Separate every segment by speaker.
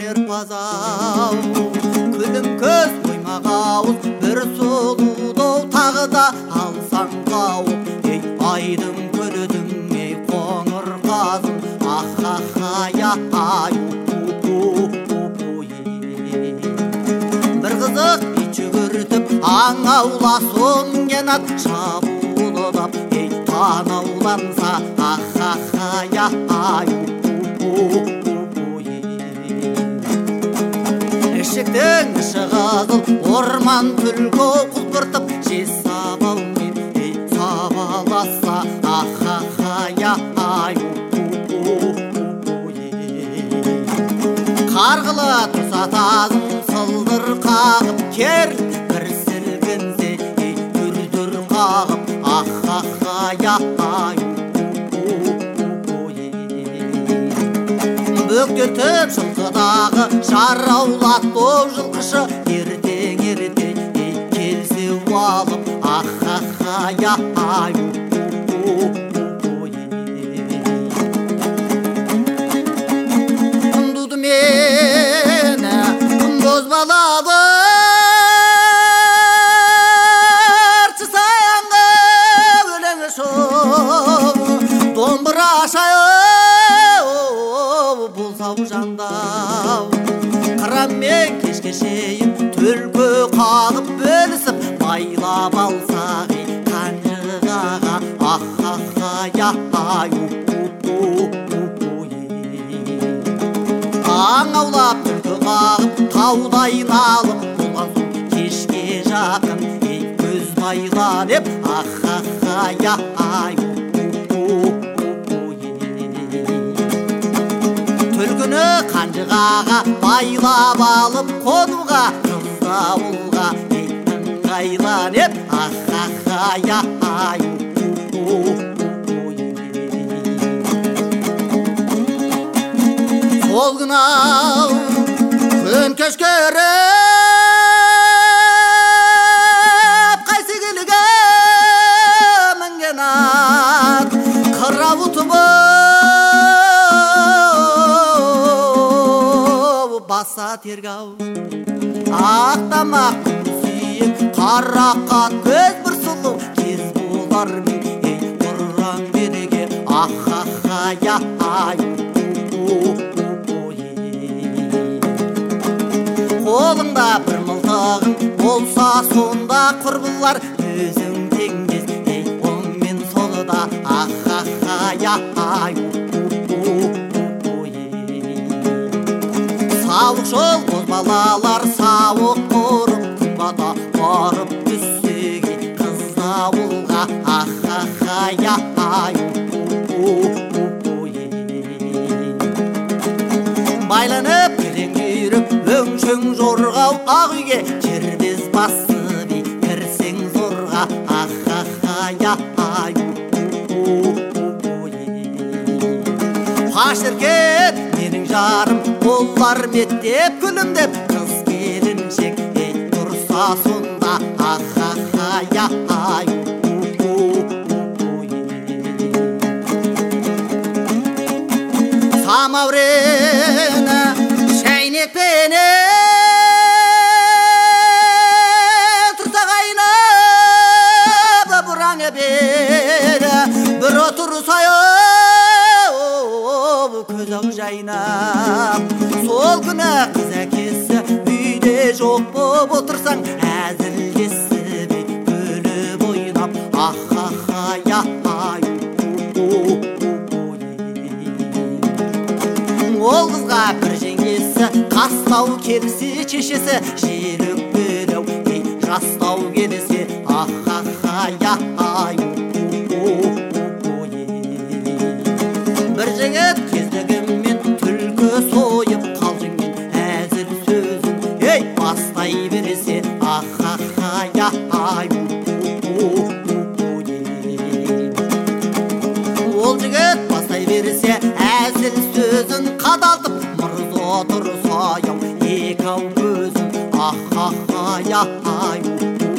Speaker 1: өнерпаз-ау, күлім көз қоймақ ауыз бір сұлудау, тағы да алсаң қауып, ей айдың күлдің, ей қоңыр қазым, ахахай бір қызық ит жүгіртіп аң ауласуым ат шабуылдап, ей таң ауланса ахахай ішіктің іші қызыл орман түлкі құлпыртып жез сабалмен ей сабаласа ахахай қарғылы тұсатазым сылдыр қағып, кер бір сілкінсе ей дүр-дүр қағып, ахахай бөктетіп жылқыдағы жараулатты жылқышы, ертең ей келсе алып, ахахай дуды мені бозбалалы саянға өлеңі шоу домбыра шайы болсау жандау, қыранмен кешке шейін түлкі қағып бөлісіп байлап алсақ қанжығаға ахахай аң аулап түлкі қағып таудай налып, болған соң кешке жақын ей көз байла деп ахахай түлкіні қанжығаға байлап алып қонуға, қыз ауылға ей ыңғайла деп ахахай сол күні күн кешкеріп қайсы келіге мінген ат қырауытып баса тергау, ақтамақ сүйек қарақат көз бір сұлу кез болар мен ей құран береге ахахай қолыңда бір мылтығың болса сонда құрбылар өзің теңдес ей оң мен солы да ахахай сауық жол бозбалалар сауық құрып, күн бата барып түссеге қыз ауылға ахахай байланып керең жүйріп өңшең жорғау ақ үйге кербез басып кірсең зорға ахахай паш еркек менің жарым олар меттеп күлімдеп, қыз келіншек ей тұрса сонда ахахай самаурені шәйнекпенен тұрса қайнап бұраң бері бір отырсай көз ау жайнап, сол күні қыз әкесі үйде жоқ боп отырсаң әзілдесіп күліп ойнап ахахай ол қызға бір жеңгесі қастау келсе шешесі жер өкпелеу ей жастау келсе ахахай бір жігіт кездігімен түлкі сойып қалжыңмен әзіл сөзін ей бастай берсе ахахай ол жігіт бастай берсе әзіл сөзін қадалтып, мұрыз отырсай екі ау көзін ахахай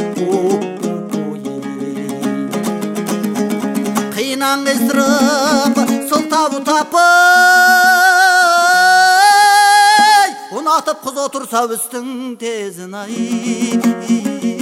Speaker 1: қиынан қиыстырып сылтау тапып отырса өстің тезін ай